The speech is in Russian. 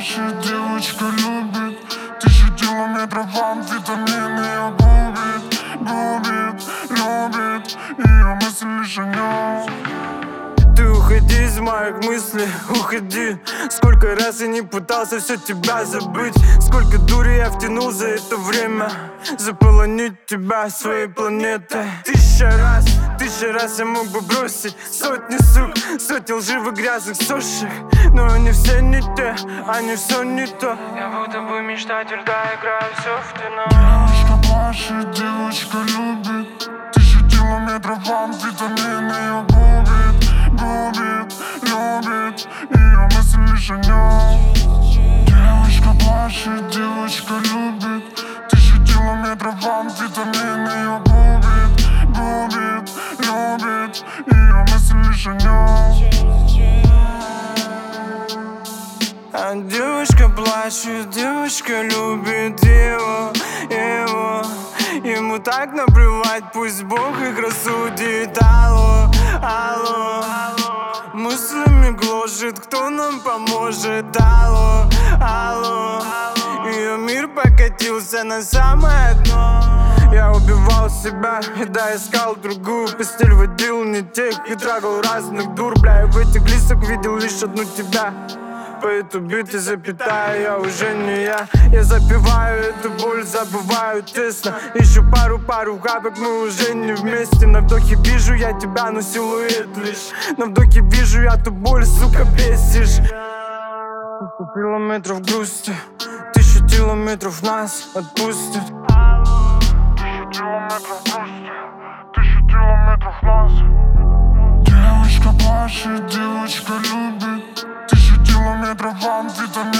плачет, девочка любит 1000 километров амфетамин ее губит, любит, ее мысль лишь о нем. Ты уходи из моих мыслей, уходи. Сколько раз я не пытался все тебя забыть. Сколько дури я втянул за это время, заполонить тебя своей планетой. 1000 раз я мог бы бросить сотни сук, сотни лживых грязных сушек, но они все не те, они все не то. Я будто бы мечтатель, да, играю все в кино. Девочка плачет, девочка любит 1000 километров амфетамин ее губит, ее мысль лишь о нем. Девочка плачет, девочка любит 1000 километров амфетамин ее губит, ее мысль лишь о нем. А девочка плачет, девочка любит его. Ему так наплевать, пусть Бог их рассудит. Алло, мыслями гложет, кто нам поможет? Алло, ее мир покатился на самое дно. Я убивал себя, и да, искал другую постель, водил не тех и трогал разных дур. Бля, я в этих листах видел лишь одну тебя. Поэт убит и запятая, я уже не я. Я запиваю эту боль, забываю тесно. Ищу пару хапок, мы уже не вместе. На вдохе вижу я тебя, но силуэт лишь. На вдохе вижу я ту боль, сука, бесишь. 1000 километров грусти, 1000 километров нас отпустит. 1000 километров грусти, 1000 километров нас. Девочка плачет, девочка любит 1000 километров амфетамин